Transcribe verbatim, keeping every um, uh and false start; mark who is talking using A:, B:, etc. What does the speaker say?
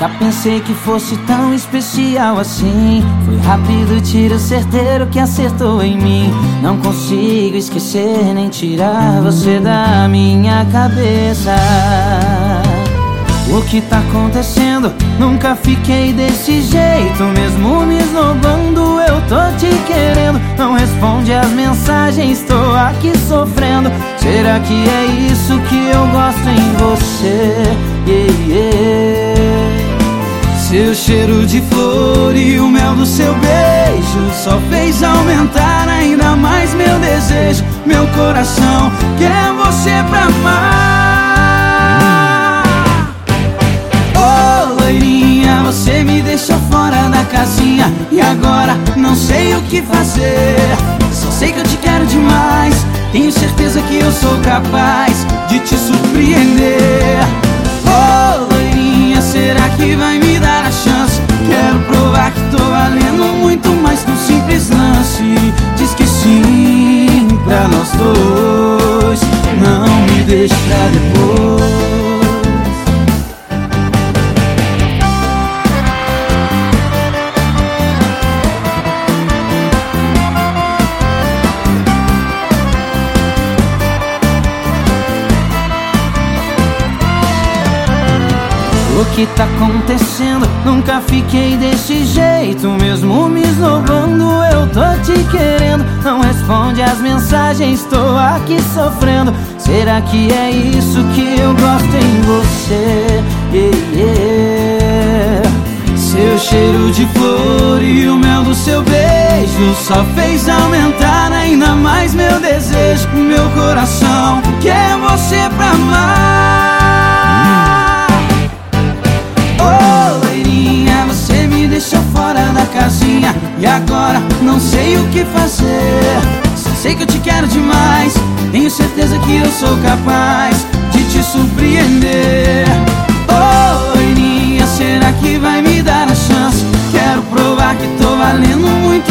A: Nunca pensei que fosse tão especial assim. Foi rápido, tiro certeiro que acertou em mim. Não consigo esquecer nem tirar você da minha cabeça. O que tá acontecendo? Nunca fiquei desse jeito. Mesmo me esnobando, eu tô te querendo. Não responde as mensagens, tô aqui sofrendo. Será que é isso que eu gosto em você? Yeah, yeah. Seu cheiro de flor e o mel do seu beijo só fez aumentar ainda mais meu desejo. Meu coração quer você pra amar. Ô loirinha, você me deixou fora da casinha e agora não sei o que fazer. Só sei que eu te quero demais. Tenho certeza que eu sou capaz de te surpreender. Ô loirinha, será que vai me dar a chance? Quero provar que tô valendo muito mais que um simples lance. Diz que sim pra nós dois, não me deixe pra depois. O que tá acontecendo? Nunca fiquei desse jeito. Mesmo me esnobando, eu tô te querendo. Não responde as mensagens, tô aqui sofrendo. Será que é isso que eu gosto em você? Yeah, yeah. Seu cheiro de flor e o mel do seu beijo só fez aumentar ainda mais meu desejo. Meu coração quer você pra amar. Casinha, e agora não sei o que fazer. Só sei que eu te quero demais. Tenho certeza que eu sou capaz de te surpreender. Ô loirinha, será que vai me dar a chance? Quero provar que tô valendo muito